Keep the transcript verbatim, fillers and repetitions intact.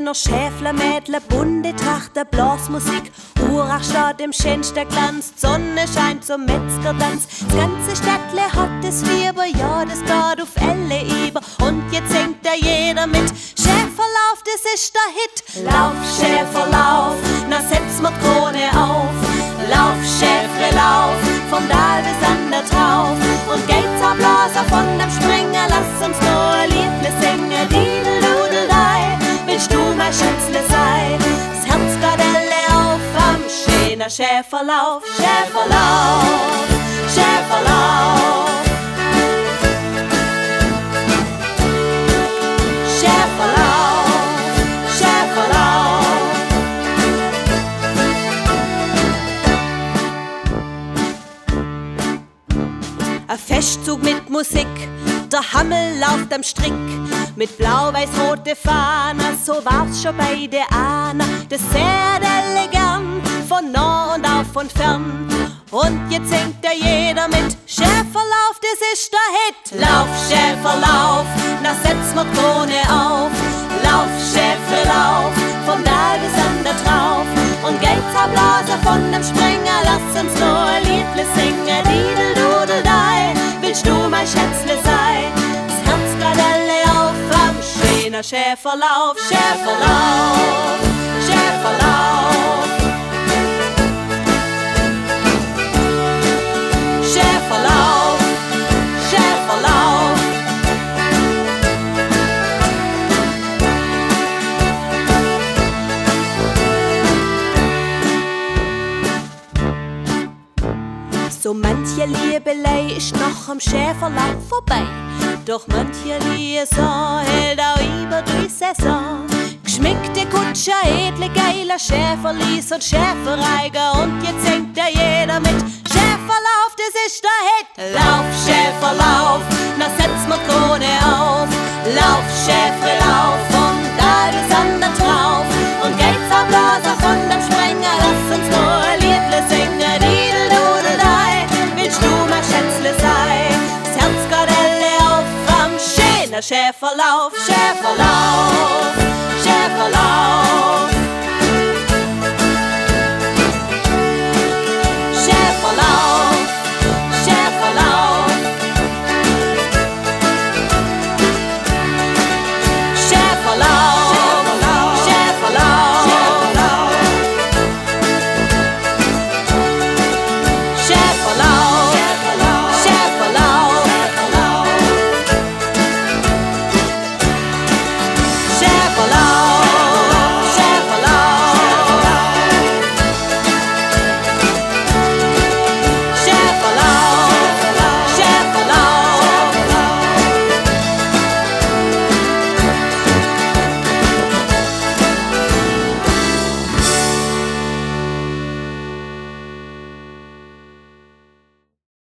Männer, Schäfler, Mädler, bunte Trachter, Blasmusik, Urach schaut im schönsten Glanz, die Sonne scheint zum Metzgertanz. Das ganze Städtle hat das Fieber, ja, das geht auf alle über. Und jetzt singt da jeder mit, Schäferlauf, das ist der Hit. Lauf, Schäfer, lauf, na setz mir die Krone auf. Lauf, Schäfre, lauf, vom Tal bis an der Trauf. Und geht's am Blaser von dem Springer, lass uns nur ein Liedle singen. Didel-dudel-dei, willst du mein Schätzle sein? Das Herz geht alle auf am schönen Schäferlauf. Schäferlauf, Schäferlauf. Schäferlauf, Schäferlauf. Ein Festzug mit Musik, der Hammel lauft am Strick. Mit blau-weiß-rote Fahnen, so war's schon bei der Ahna. Das sehr elegant, von nah und auf und fern. Und jetzt singt da jeder mit, Schäferlauf, das ist der Hit. Lauf, Schäfer, lauf, na setz mir die Krone auf. Lauf, Schäfer, lauf, vom Tal bis an der Trauf. Und geht's am Blaser von dem Springer, lass uns nur ein Liedle singen. Didel-dudel-dei, willst du mein Schätzle sein? Das Herz geht alle auf am schönen Schäferlauf. Schäferlauf, Schäferlauf. Schäferlauf, Schäferlauf. So manche Liebelei ist noch am Schäferlauf vorbei. Doch manche Liaison hält auch über die Saison. Geschminkte Kutscher, edle, geiler Schäferlis und Schäfereiger. Und jetzt singt da jeder mit, Schäferlauf, das ist der Hit. Lauf, Schäfer, lauf, na setz mir die Krone auf. Lauf, Schäfer, lauf, vom Tal bis an der Trauf. Und geht's am Blaser von dem Springer, lass uns nur ein Liedle singen. Didel-dudel-dei, willst du mein Schätzle sein? Das Herz geht alle auf am schönen Schäferlauf, Schäferlauf.